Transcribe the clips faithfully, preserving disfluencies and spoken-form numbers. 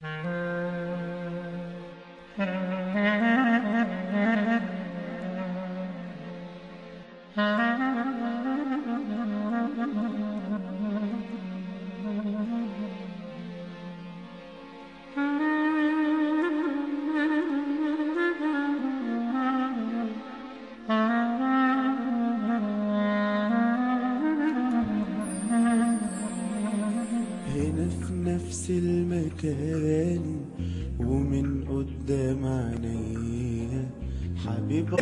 هنا في نفس المكان ومن قدام عينيا حبيب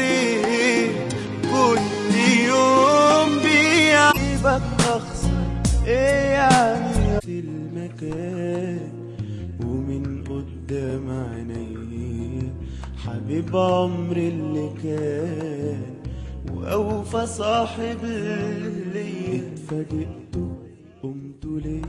كل يوم بيعيبك اخسر ايه يعني في المكان ومن قدام عينيا حبيب عمري اللي كان واوفى صاحب اللي اتفاجئته قمتوا ليه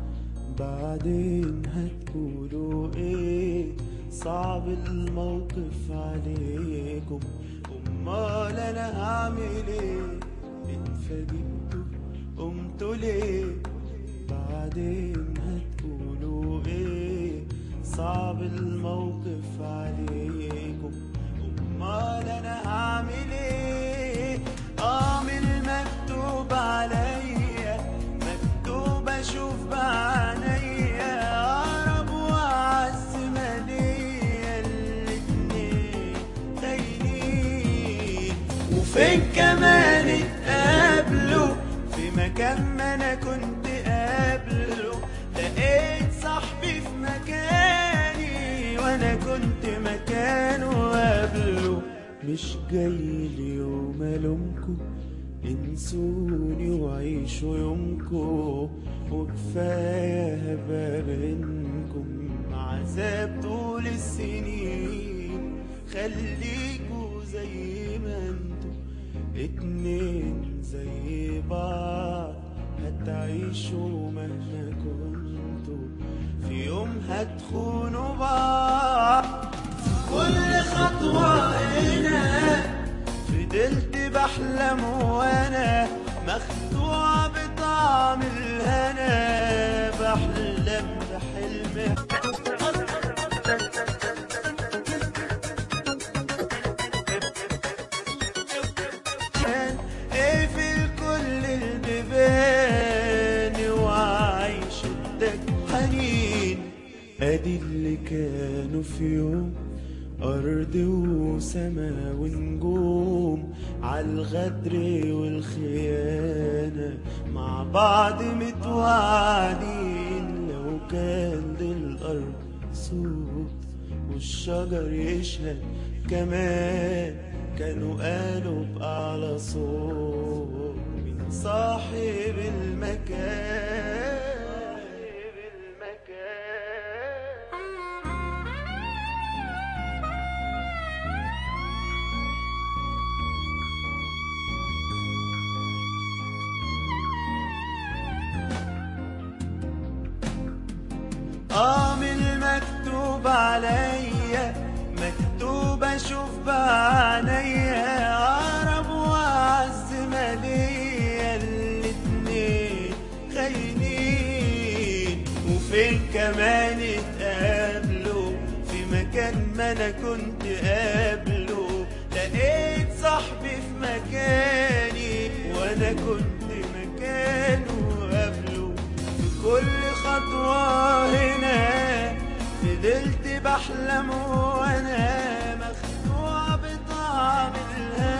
بعدين هتقولوا ايه صعب الموقف عليكم امال انا هعمل ايه اتفاجئتوا قمتوا ليه بعدين هتقولوا ايه صعب الموقف عليكم امال انا هعمل ايه اعمل مكتوب عليا مكتوب اشوف بعينيا اقرب واعز ماليا الاتنين خاينين وفين كمان اتقابلوا في مكان ما انا كنت قابله لقيت صاحبي في مكاني وانا كنت مكانه قابله مش جاي اليوم الومكم انسوني وعيشوا يومكم وكفايه هبقى بينكم عذاب طول السنين خليكوا زي ما انتوا اتنين زي بعض هتعيشوا مهما كنتوا في يوم هتخونوا بعض كل خطوه هنا فضلت بحلم وانا مخدوع بطعم الهنا بحلم بحلم اقفل كل البيبان وعايش الدك حنين ادي اللي كانوا في يوم أرض وسما ونجوم عالغدر والخيانة مع بعض متوعدين لو كان للأرض صوت والشجر يشهد كمان كانوا قالوا بأعلى صوت من صاحب المكان اعمل مكتوب عليا مكتوب اشوف بعينيا اقرب واعز ماليا الاتنين خاينين وفين كمان اتقابلوا في مكان ما انا كنت قابله لقيت صاحبي في مكاني وانا كنت مكانه قابله في كل خطوة هنا فضلت بحلم وانا مخدوع بطعم الهنا